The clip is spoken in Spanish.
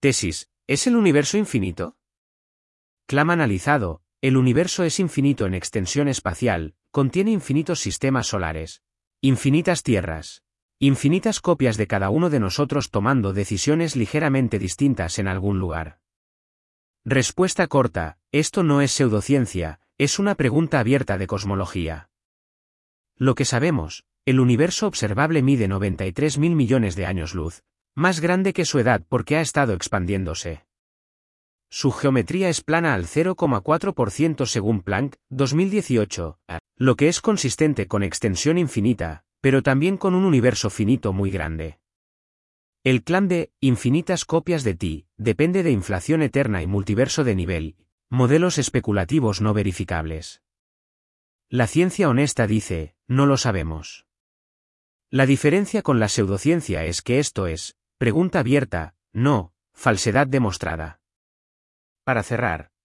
Tesis: ¿es el universo infinito? Clam analizado: el universo es infinito en extensión espacial, contiene infinitos sistemas solares, infinitas tierras, infinitas copias de cada uno de nosotros tomando decisiones ligeramente distintas en algún lugar. Respuesta corta: esto no es pseudociencia, es una pregunta abierta de cosmología. Lo que sabemos: el universo observable mide 93.000 millones de años luz, más grande que su edad porque ha estado expandiéndose. Su geometría es plana al 0,4% según Planck, 2018, lo que es consistente con extensión infinita, pero también con un universo finito muy grande. El clam de infinitas copias de ti depende de inflación eterna y multiverso de nivel, modelos especulativos no verificables. La ciencia honesta dice: no lo sabemos. La diferencia con la pseudociencia es que esto es pregunta abierta, no falsedad demostrada. Para cerrar,